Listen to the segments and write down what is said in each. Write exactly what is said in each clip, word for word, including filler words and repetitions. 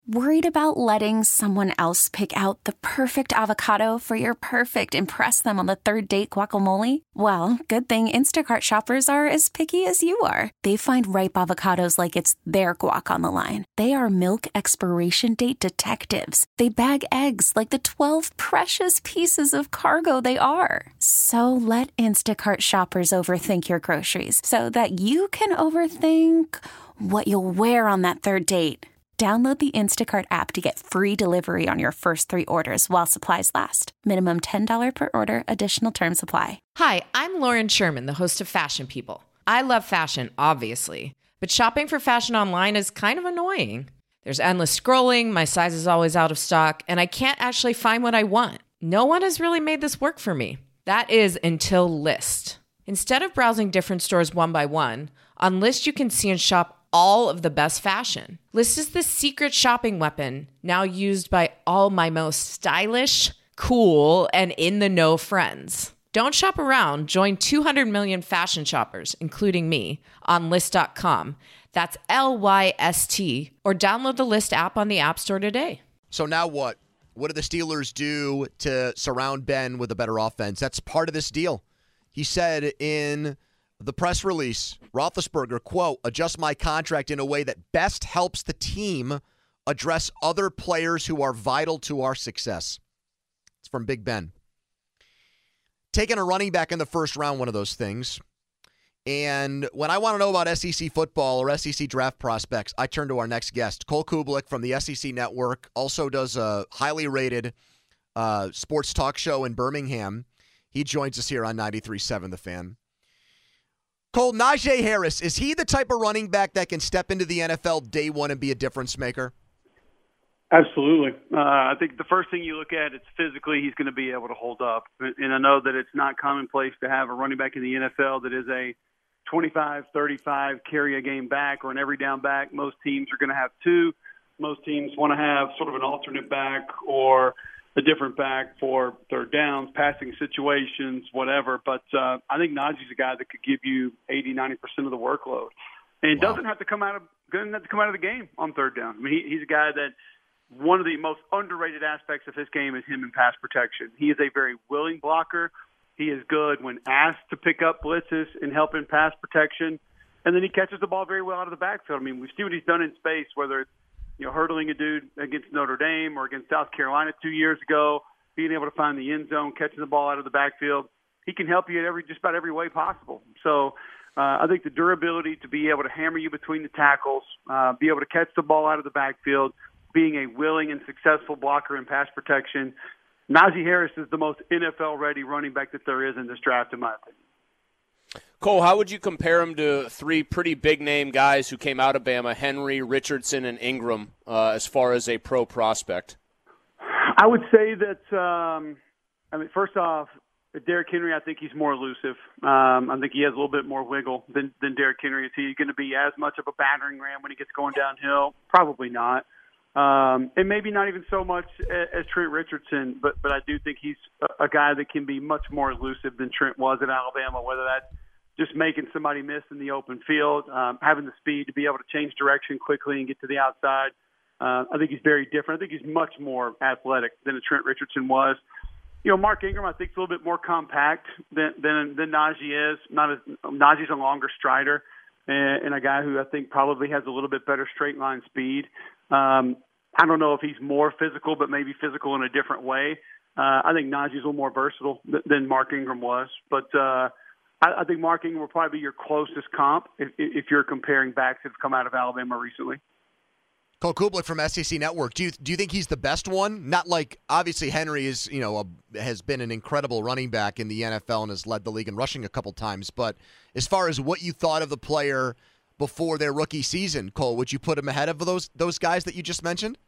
Worried about letting someone else pick out the perfect avocado for your perfect impress them on the third date guacamole? Well, good thing Instacart shoppers are as picky as you are. They find ripe avocados like it's their guac on the line. They are milk expiration date detectives. They bag eggs like the twelve precious pieces of cargo they are. So let Instacart shoppers overthink your groceries so that you can overthink what you'll wear on that third date. Download the Instacart app to get free delivery on your first three orders while supplies last. Minimum ten dollars per order. Additional terms apply. Hi, I'm Lauren Sherman, the host of Fashion People. I love fashion, obviously, but shopping for fashion online is kind of annoying. There's endless scrolling, my size is always out of stock, and I can't actually find what I want. No one has really made this work for me. That is until Lyst. Instead of browsing different stores one by one, on Lyst you can see and shop all of the best fashion. Lyst is the secret shopping weapon now used by all my most stylish, cool, and in-the-know friends. Don't shop around. Join two hundred million fashion shoppers, including me, on Lyst dot com. That's L Y S T. Or download the Lyst app on the App Store today. So now what? What do the Steelers do to surround Ben with a better offense? That's part of this deal. He said in the press release, Roethlisberger, quote, adjust my contract in a way that best helps the team address other players who are vital to our success. It's from Big Ben. Taking a running back in the first round, one of those things. And when I want to know about S E C football or S E C draft prospects, I turn to our next guest. Cole Cubelic from the S E C Network also does a highly rated uh, sports talk show in Birmingham. He joins us here on ninety-three point seven The Fan. Cole, Najee Harris, is he the type of running back that can step into the N F L day one and be a difference maker? Absolutely. Uh, I think the first thing you look at is physically he's going to be able to hold up. And I know that it's not commonplace to have a running back in the N F L that is a twenty-five, thirty-five carry a game back or an every down back. Most teams are going to have two. Most teams want to have sort of an alternate back or a different back for third downs, passing situations, whatever. But uh, I think Najee's a guy that could give you eighty, ninety percent of the workload. And wow. doesn't have to come out of doesn't have to come out of the game on third down. I mean, he, he's a guy that one of the most underrated aspects of his game is him in pass protection. He is a very willing blocker. He is good when asked to pick up blitzes and help in pass protection. And then he catches the ball very well out of the backfield. I mean, we see what he's done in space, whether it's you know, hurdling a dude against Notre Dame or against South Carolina two years ago, being able to find the end zone, catching the ball out of the backfield. He can help you in every just about every way possible. So uh, I think the durability to be able to hammer you between the tackles, uh, be able to catch the ball out of the backfield, being a willing and successful blocker in pass protection, Najee Harris is the most N F L-ready running back that there is in this draft, in my opinion. Cole, how would you compare him to three pretty big-name guys who came out of Bama, Henry, Richardson, and Ingram, uh, as far as a pro prospect? I would say that, um, I mean, first off, Derrick Henry, I think he's more elusive. Um, I think he has a little bit more wiggle than, than Derrick Henry. Is he going to be as much of a battering ram when he gets going downhill? Probably not. Um, and maybe not even so much as, as Trent Richardson, but, but I do think he's a, a guy that can be much more elusive than Trent was at Alabama, whether that's just making somebody miss in the open field, um, having the speed to be able to change direction quickly and get to the outside. Uh, I think he's very different. I think he's much more athletic than a Trent Richardson was. You know, Mark Ingram, I think, is a little bit more compact than than, than Najee is. Not as, Najee's a longer strider and, and a guy who I think probably has a little bit better straight line speed. Um, I don't know if he's more physical, but maybe physical in a different way. Uh, I think Najee's a little more versatile th- than Mark Ingram was, but uh, I, I think Mark Ingram will probably be your closest comp if, if you're comparing backs that have come out of Alabama recently. Cole Cubelic from S E C Network. Do you do you think he's the best one? Not like obviously Henry is you know a, has been an incredible running back in the N F L and has led the league in rushing a couple times. But as far as what you thought of the player before their rookie season, Cole, would you put him ahead of those those guys that you just mentioned?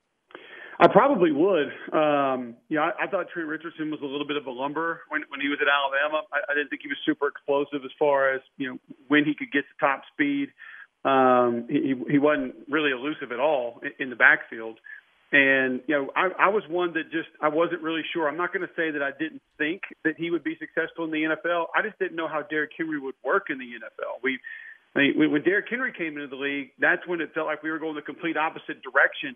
I probably would. Um, you know, I, I thought Trent Richardson was a little bit of a lumber when when he was at Alabama. I, I didn't think he was super explosive as far as you know when he could get to top speed. Um, he, he wasn't really elusive at all in, in the backfield. And, you know, I, I was one that just, I wasn't really sure. I'm not going to say that I didn't think that he would be successful in the N F L. I just didn't know how Derrick Henry would work in the N F L. We, I mean, when Derrick Henry came into the league, that's when it felt like we were going the complete opposite direction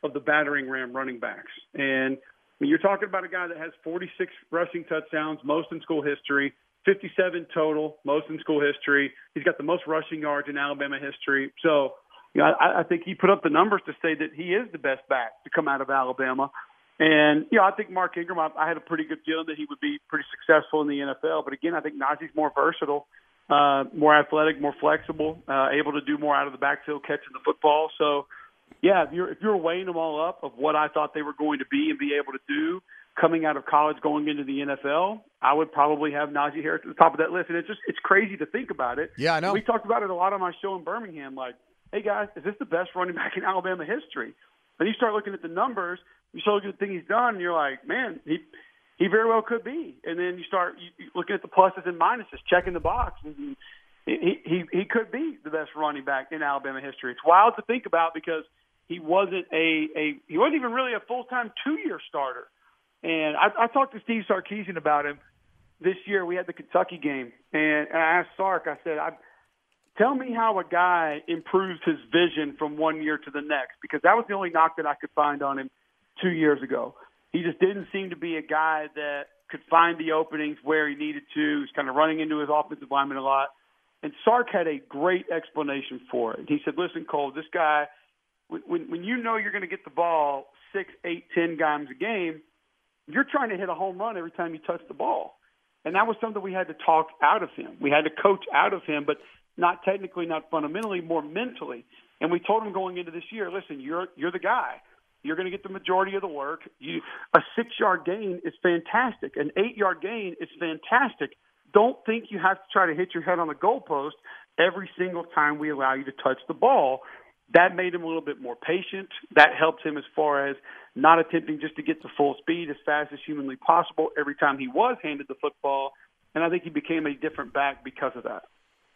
of the battering ram running backs. And I mean, you're talking about a guy that has forty-six rushing touchdowns, most in school history, fifty-seven total, most in school history. He's got the most rushing yards in Alabama history. So, you know, I, I think he put up the numbers to say that he is the best back to come out of Alabama. And, you know, I think Mark Ingram, I, I had a pretty good feeling that he would be pretty successful in the N F L. But, again, I think Najee's more versatile, uh, more athletic, more flexible, uh, able to do more out of the backfield catching the football. So, yeah, if you're, if you're weighing them all up of what I thought they were going to be and be able to do coming out of college going into the N F L, I would probably have Najee Harris at the top of that list. And it's just it's crazy to think about it. Yeah, I know. We talked about it a lot on my show in Birmingham, like, hey, guys, is this the best running back in Alabama history? And you start looking at the numbers, you start looking at the things he's done, and you're like, man, he he very well could be. And then you start you, you looking at the pluses and minuses, checking the box. And he, he, he could be the best running back in Alabama history. It's wild to think about because he wasn't a, a he wasn't even really a full-time two-year starter. And I, I talked to Steve Sarkisian about him this year. We had the Kentucky game, and, and I asked Sark, I said, I, tell me how a guy improves his vision from one year to the next, because that was the only knock that I could find on him two years ago. He just didn't seem to be a guy that could find the openings where he needed to. He's kind of running into his offensive lineman a lot. And Sark had a great explanation for it. He said, listen, Cole, this guy, when, when you know you're going to get the ball six, eight, ten times a game, you're trying to hit a home run every time you touch the ball. And that was something we had to talk out of him. We had to coach out of him, but not technically, not fundamentally, more mentally. And we told him going into this year, listen, you're you're the guy. You're going to get the majority of the work. You, a six-yard gain is fantastic. An eight-yard gain is fantastic. Don't think you have to try to hit your head on the goalpost every single time we allow you to touch the ball. That made him a little bit more patient. That helped him as far as not attempting just to get to full speed as fast as humanly possible every time he was handed the football. And I think he became a different back because of that.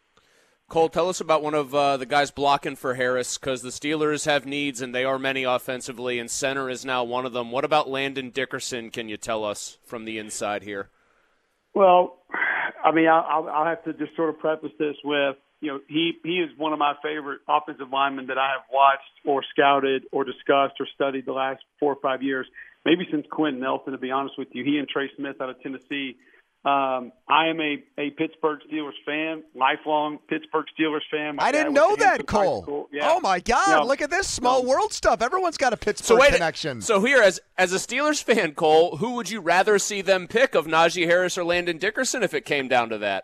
Cole, tell us about one of uh, the guys blocking for Harris, because the Steelers have needs, and they are many offensively, and center is now one of them. What about Landon Dickerson, can you tell us from the inside here? Well, I mean, I'll, I'll have to just sort of preface this with, you know, he, he is one of my favorite offensive linemen that I have watched or scouted or discussed or studied the last four or five years, maybe since Quentin Nelson, to be honest with you. He and Trey Smith out of Tennessee. Um, I am a, a Pittsburgh Steelers fan, lifelong Pittsburgh Steelers fan. My I didn't know that, Cole. Yeah. Oh, my God. No. Look at this small No. world stuff. Everyone's got a Pittsburgh so wait, connection. So here, as as a Steelers fan, Cole, who would you rather see them pick, of Najee Harris or Landon Dickerson, if it came down to that?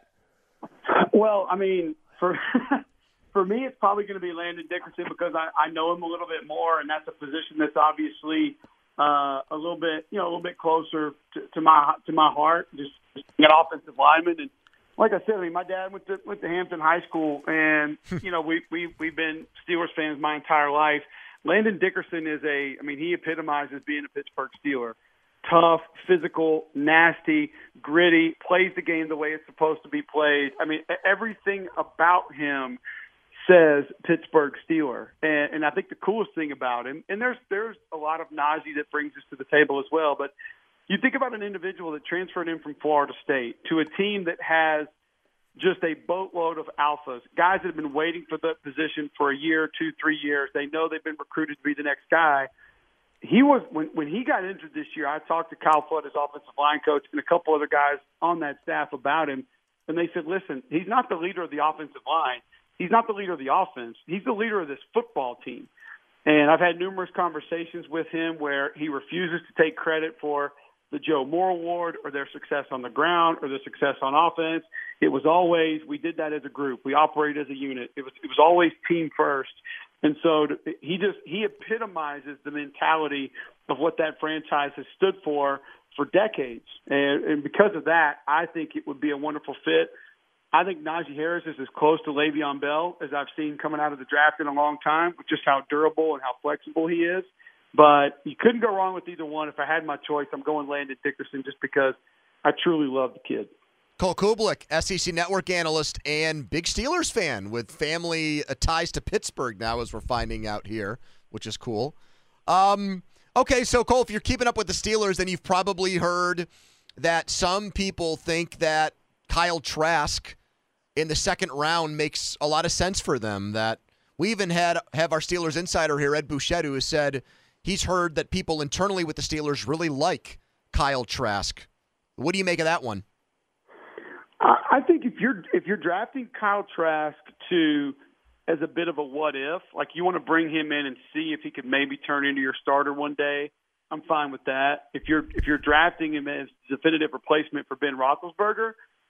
Well, I mean, for for me, it's probably going to be Landon Dickerson because I, I know him a little bit more, and that's a position that's obviously uh, a little bit, you know, a little bit closer to, to my to my heart. Just an offensive lineman, and like I said, I mean, my dad went to went to Hampton High School, and you know, we we we've been Steelers fans my entire life. Landon Dickerson is a, I mean, he epitomizes being a Pittsburgh Steeler. Tough, physical, nasty, gritty, plays the game the way it's supposed to be played. I mean, everything about him says Pittsburgh Steeler. And, and I think the coolest thing about him, and there's there's a lot of Najee that brings us to the table as well, but you think about an individual that transferred in from Florida State to a team that has just a boatload of alphas, guys that have been waiting for the position for a year, two, three years. They know they've been recruited to be the next guy. He was when when he got injured this year, I talked to Kyle Flood, his offensive line coach, and a couple other guys on that staff about him, and they said, listen, he's not the leader of the offensive line. He's not the leader of the offense. He's the leader of this football team. And I've had numerous conversations with him where he refuses to take credit for the Joe Moore Award or their success on the ground or their success on offense. It was always, we did that as a group. We operated as a unit. It was it was always team first. And so he just he epitomizes the mentality of what that franchise has stood for for decades. And, and because of that, I think it would be a wonderful fit. I think Najee Harris is as close to Le'Veon Bell as I've seen coming out of the draft in a long time, with just how durable and how flexible he is. But you couldn't go wrong with either one. If I had my choice, I'm going Landon Dickerson just because I truly love the kid. Cole Kublik, S E C Network analyst and big Steelers fan with family ties to Pittsburgh now, as we're finding out here, which is cool. Um, okay, so Cole, if you're keeping up with the Steelers, then you've probably heard that some people think that Kyle Trask in the second round makes a lot of sense for them. That we even had have our Steelers insider here, Ed Bouchette, who has said he's heard that people internally with the Steelers really like Kyle Trask. What do you make of that one? I think if you're if you're drafting Kyle Trask to as a bit of a what if, like you want to bring him in and see if he could maybe turn into your starter one day, I'm fine with that. If you're if you're drafting him as definitive replacement for Ben Roethlisberger,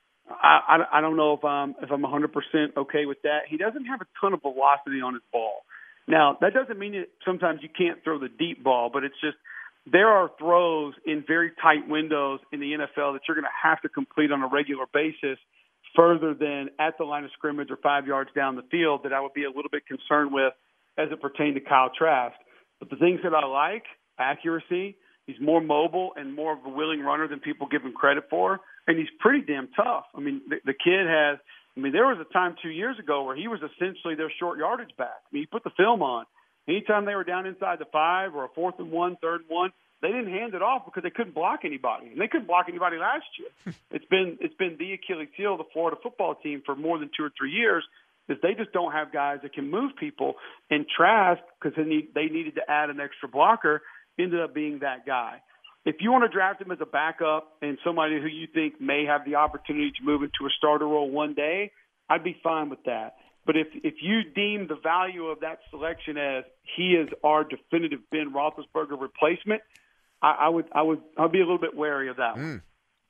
I, I, I don't know if I'm if I'm one hundred percent okay with that. He doesn't have a ton of velocity on his ball. Now that doesn't mean that sometimes you can't throw the deep ball, but it's just there are throws in very tight windows in the N F L that you're going to have to complete on a regular basis further than at the line of scrimmage or five yards down the field that I would be a little bit concerned with as it pertained to Kyle Trask. But the things that I like, accuracy, he's more mobile and more of a willing runner than people give him credit for, and he's pretty damn tough. I mean, the, the kid has – I mean, there was a time two years ago where he was essentially their short yardage back. I mean, he put the film on. Anytime they were down inside the five or a fourth and one, third and one, they didn't hand it off because they couldn't block anybody, and they couldn't block anybody last year. it's been it's been the Achilles heel of the Florida football team for more than two or three years. Is they just don't have guys that can move people. And Trask, because they, need, they needed to add an extra blocker, ended up being that guy. If you want to draft him as a backup and somebody who you think may have the opportunity to move into a starter role one day, I'd be fine with that. But if if you deem the value of that selection as he is our definitive Ben Roethlisberger replacement, I, I would I would I'd be a little bit wary of that mm. one.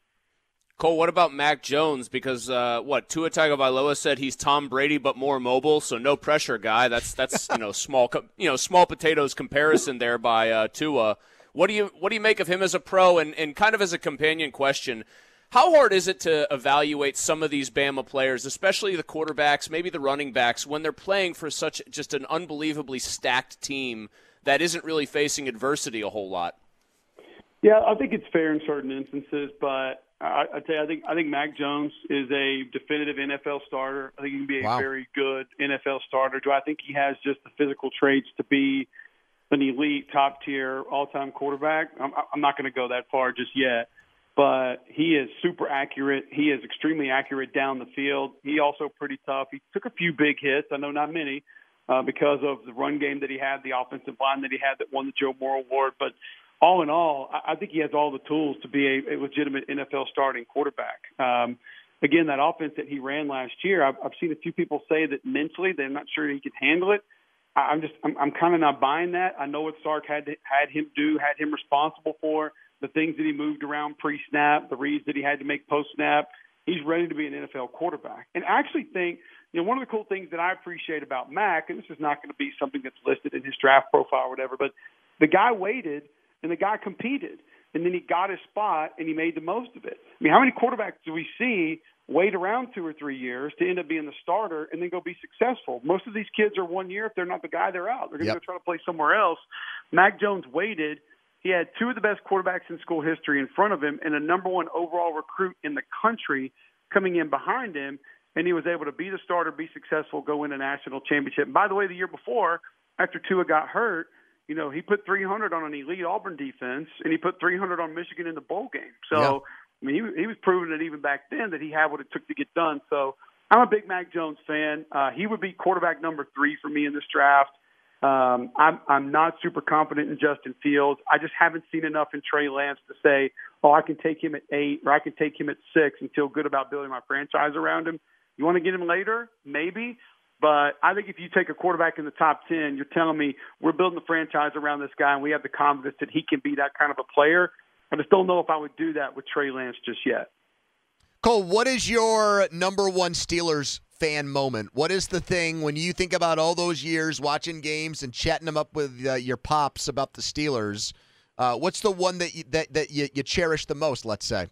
Cole, what about Mac Jones? Because uh, what Tua Tagovailoa said he's Tom Brady but more mobile, so no pressure guy. That's that's you know small you know small potatoes comparison there by uh, Tua. What do you what do you make of him as a pro? And, and kind of as a companion question, how hard is it to evaluate some of these Bama players, especially the quarterbacks, maybe the running backs, when they're playing for such just an unbelievably stacked team that isn't really facing adversity a whole lot? Yeah, I think it's fair in certain instances, but I, I tell you, I think I think Mac Jones is a definitive N F L starter. I think he can be a wow. very good N F L starter. Do I think he has just the physical traits to be an elite, top-tier, all-time quarterback? I'm, I'm not going to go that far just yet. But he is super accurate. He is extremely accurate down the field. He also pretty tough. He took a few big hits. I know not many uh, because of the run game that he had, the offensive line that he had that won the Joe Moore Award. But all in all, I think he has all the tools to be a, a legitimate N F L starting quarterback. Um, again, that offense that he ran last year, I've, I've seen a few people say that mentally they're not sure he could handle it. I, I'm just, I'm, I'm kind of not buying that. I know what Sark had to, had him do, had him responsible for, the things that he moved around pre-snap, the reads that he had to make post-snap. He's ready to be an N F L quarterback. And I actually think, you know, one of the cool things that I appreciate about Mac, and this is not going to be something that's listed in his draft profile or whatever, but the guy waited and the guy competed, and then he got his spot and he made the most of it. I mean, how many quarterbacks do we see wait around two or three years to end up being the starter and then go be successful? Most of these kids are one year. If they're not the guy, they're out. They're going to yep. go try to play somewhere else. Mac Jones waited. He had two of the best quarterbacks in school history in front of him and a number one overall recruit in the country coming in behind him, and he was able to be the starter, be successful, go win a national championship. And by the way, the year before, after Tua got hurt, you know, he put three hundred on an elite Auburn defense, and he put three hundred on Michigan in the bowl game. So, yeah. I mean, he, he was proving it even back then that he had what it took to get done. So I'm a big Mac Jones fan. Uh, he would be quarterback number three for me in this draft. Um, I'm, I'm not super confident in Justin Fields. I just haven't seen enough in Trey Lance to say, oh, I can take him at eight or I can take him at six and feel good about building my franchise around him. You want to get him later? Maybe. But I think if you take a quarterback in the top ten, you're telling me we're building the franchise around this guy and we have the confidence that he can be that kind of a player. I just don't know if I would do that with Trey Lance just yet. Cole, what is your number one Steelers fan moment? What is the thing when you think about all those years watching games and chatting them up with uh, your pops about the Steelers? Uh, what's the one that you, that, that you, you cherish the most, let's say?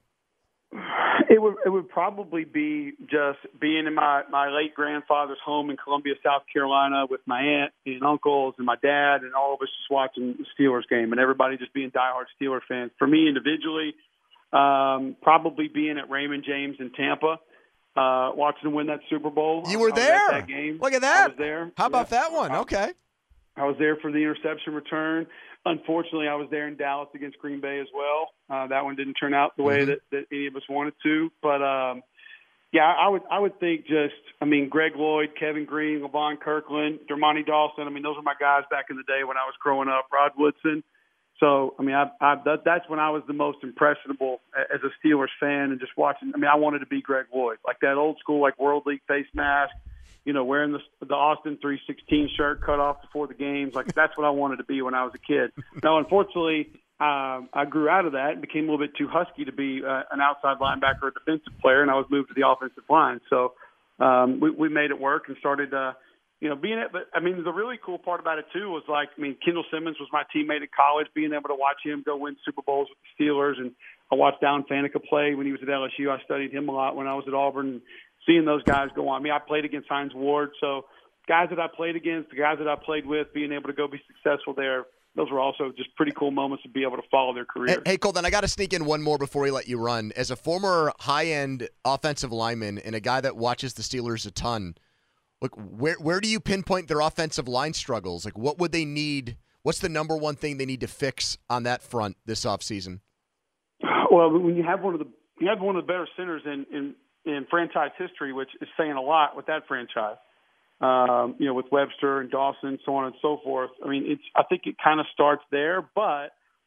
It would it would probably be just being in my, my late grandfather's home in Columbia, South Carolina with my aunt and uncles and my dad and all of us just watching the Steelers game and everybody just being diehard Steelers fans. For me individually, um, probably being at Raymond James in Tampa, uh, watching them win that Super Bowl. You were I there? That game. Look at that. I was there. How about yeah. that one? Okay. I was there for the interception return. Unfortunately, I was there in Dallas against Green Bay as well. Uh, that one didn't turn out the way mm-hmm. that, that any of us wanted to. But, um, Yeah, I would I would think just, I mean, Greg Lloyd, Kevin Green, Levon Kirkland, Dermontti Dawson. I mean, those were my guys back in the day when I was growing up. Rod Woodson. So, I mean, I, I, that, that's when I was the most impressionable as a Steelers fan and just watching. I mean, I wanted to be Greg Lloyd, like that old school, like World League face mask, you know, wearing the, the Austin three sixteen shirt cut off before the games. Like, that's what I wanted to be when I was a kid. Now, unfortunately, um, I grew out of that and became a little bit too husky to be uh, an outside linebacker or defensive player, and I was moved to the offensive line. So um, we, we made it work and started uh, – you know, being it, but I mean, the really cool part about it too was like, I mean, Kendall Simmons was my teammate at college. Being able to watch him go win Super Bowls with the Steelers, and I watched Down Faneca play when he was at L S U. I studied him a lot when I was at Auburn. And seeing those guys go on, I mean, I played against Hines Ward, so guys that I played against, the guys that I played with, being able to go be successful there, those were also just pretty cool moments to be able to follow their career. Hey, hey Colton, I got to sneak in one more before we let you run. As a former high-end offensive lineman and a guy that watches the Steelers a ton. Look, where where do you pinpoint their offensive line struggles? Like, what would they need? What's the number one thing they need to fix on that front this offseason? Well, when you have one of the you have one of the better centers in, in, in franchise history, which is saying a lot with that franchise. Um, you know, with Webster and Dawson, so on and so forth. I mean, it's I think it kind of starts there, but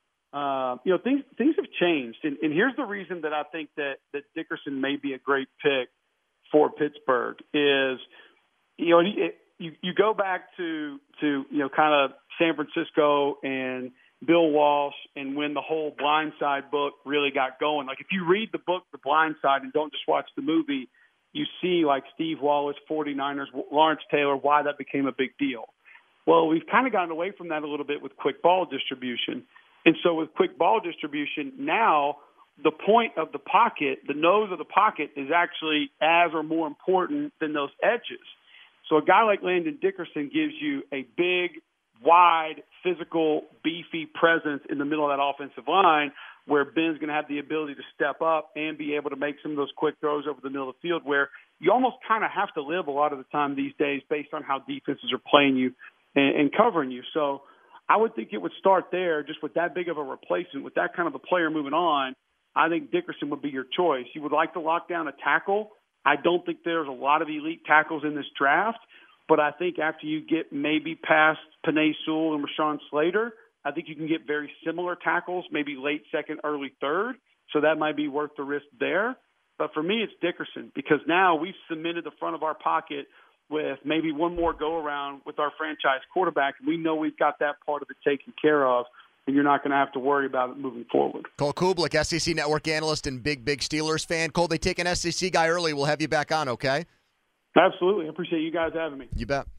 uh, you know, things things have changed, and, and here's the reason that I think that that Dickerson may be a great pick for Pittsburgh is. You know, it, you you go back to to you know kind of San Francisco and Bill Walsh, and when the whole Blind Side book really got going. Like if you read the book The Blind Side and don't just watch the movie, you see like Steve Wallace, forty-niners, Lawrence Taylor, why that became a big deal. Well, we've kind of gotten away from that a little bit with quick ball distribution, and so with quick ball distribution now. The point of the pocket, the nose of the pocket, is actually as or more important than those edges. So a guy like Landon Dickerson gives you a big, wide, physical, beefy presence in the middle of that offensive line where Ben's going to have the ability to step up and be able to make some of those quick throws over the middle of the field where you almost kind of have to live a lot of the time these days based on how defenses are playing you and, and covering you. So I would think it would start there just with that big of a replacement, with that kind of a player moving on. I think Dickerson would be your choice. You would like to lock down a tackle. I don't think there's a lot of elite tackles in this draft, but I think after you get maybe past Penei Sewell and Rashawn Slater, I think you can get very similar tackles, maybe late second, early third, so that might be worth the risk there. But for me, it's Dickerson because now we've cemented the front of our pocket with maybe one more go-around with our franchise quarterback, and we know we've got that part of it taken care of, and you're not going to have to worry about it moving forward. Cole Kublik, S E C Network analyst and big, big Steelers fan. Cole, they take an S E C guy early. We'll have you back on, okay? Absolutely. I appreciate you guys having me. You bet.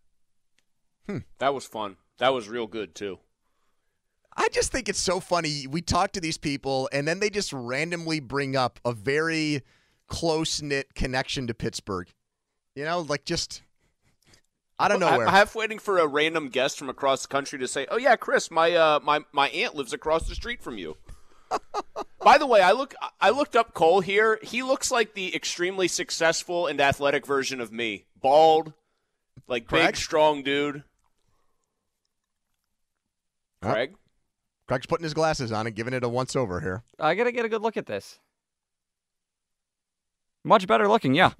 Hmm. That was fun. That was real good, too. I just think it's so funny. We talk to these people, and then they just randomly bring up a very close-knit connection to Pittsburgh. You know, like just... I don't know I'm where. half waiting for a random guest from across the country to say, "Oh yeah, Chris, my uh, my my aunt lives across the street from you." By the way, I look I looked up Cole here. He looks like the extremely successful and athletic version of me. Bald, like Craig? big, strong dude. Oh. Craig? Craig's putting his glasses on and giving it a once over here. I gotta get a good look at this. Much better looking, yeah.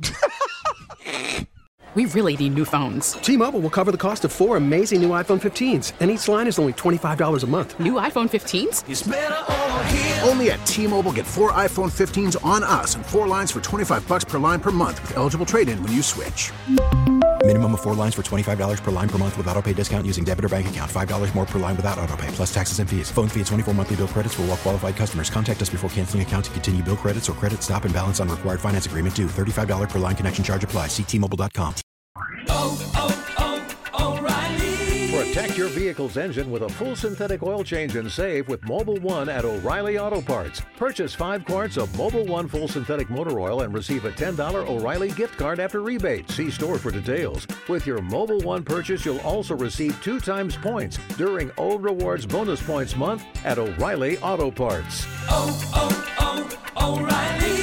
We really need new phones. T-Mobile will cover the cost of four amazing new iPhone fifteens, and each line is only twenty-five dollars a month. New iPhone fifteens? It's better over here. Only at T-Mobile, get four iPhone fifteens on us and four lines for twenty-five bucks per line per month with eligible trade-in when you switch. Minimum of four lines for twenty-five dollars per line per month with autopay discount using debit or bank account. five dollars more per line without autopay, plus taxes and fees. Phone fee at twenty-four monthly bill credits for well-qualified customers. Contact us before canceling account to continue bill credits or credit stop and balance on required finance agreement due. thirty-five dollars per line connection charge applies. See T Mobile dot com. Oh, oh, oh, O'Reilly. Protect your vehicle's engine with a full synthetic oil change and save with Mobil one at O'Reilly Auto Parts. Purchase five quarts of Mobil one full synthetic motor oil and receive a ten dollars O'Reilly gift card after rebate. See store for details. With your Mobil one purchase, you'll also receive two times points during O Rewards Bonus Points Month at O'Reilly Auto Parts. Oh, oh, oh, O'Reilly.